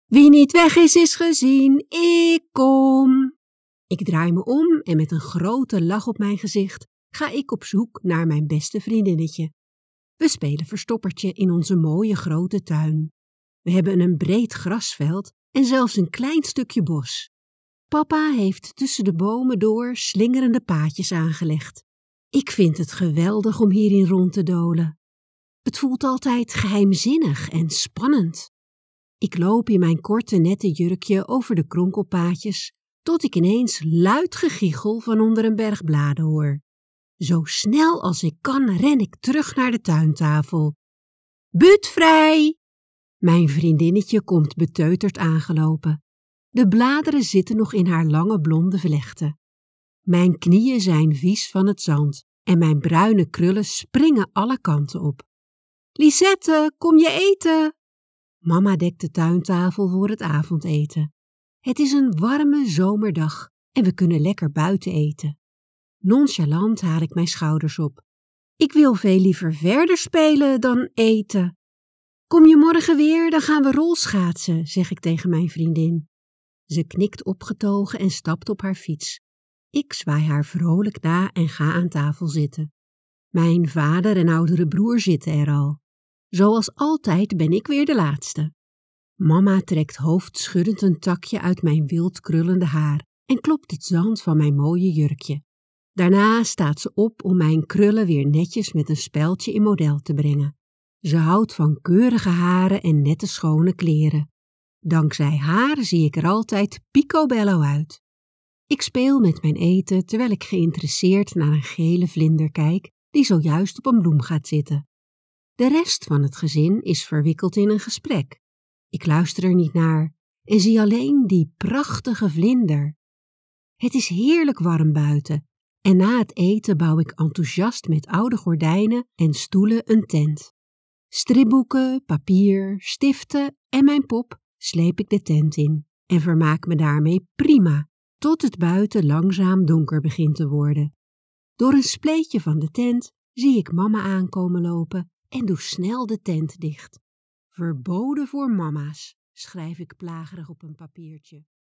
Wie niet weg is gezien, ik kom. Ik draai me om en met een grote lach op mijn gezicht ga ik op zoek naar mijn beste vriendinnetje. We spelen verstoppertje in onze mooie grote tuin. We hebben een breed grasveld en zelfs een klein stukje bos. Papa heeft tussen de bomen door slingerende paadjes aangelegd. Ik vind het geweldig om hierin rond te dolen. Het voelt altijd geheimzinnig en spannend. Ik loop in mijn korte nette jurkje over de kronkelpaadjes, tot ik ineens luid gegiechel van onder een berg bladen hoor. Zo snel als ik kan ren ik terug naar de tuintafel. Buurtvrij! Mijn vriendinnetje komt beteuterd aangelopen. De bladeren zitten nog in haar lange blonde vlechten. Mijn knieën zijn vies van het zand en mijn bruine krullen springen alle kanten op. Lisette, kom je eten? Mama dekt de tuintafel voor het avondeten. Het is een warme zomerdag en we kunnen lekker buiten eten. Nonchalant haal ik mijn schouders op. Ik wil veel liever verder spelen dan eten. Kom je morgen weer, dan gaan we rolschaatsen, zeg ik tegen mijn vriendin. Ze knikt opgetogen en stapt op haar fiets. Ik zwaai haar vrolijk na en ga aan tafel zitten. Mijn vader en oudere broer zitten er al. Zoals altijd ben ik weer de laatste. Mama trekt hoofdschuddend een takje uit mijn wild krullende haar en klopt het zand van mijn mooie jurkje. Daarna staat ze op om mijn krullen weer netjes met een speldje in model te brengen. Ze houdt van keurige haren en nette schone kleren. Dankzij haar zie ik er altijd picobello uit. Ik speel met mijn eten terwijl ik geïnteresseerd naar een gele vlinder kijk die zojuist op een bloem gaat zitten. De rest van het gezin is verwikkeld in een gesprek. Ik luister er niet naar en zie alleen die prachtige vlinder. Het is heerlijk warm buiten en na het eten bouw ik enthousiast met oude gordijnen en stoelen een tent. Stripboeken, papier, stiften en mijn pop sleep ik de tent in en vermaak me daarmee prima, tot het buiten langzaam donker begint te worden. Door een spleetje van de tent zie ik mama aankomen lopen en doe snel de tent dicht. Verboden voor mama's, schrijf ik plagerig op een papiertje.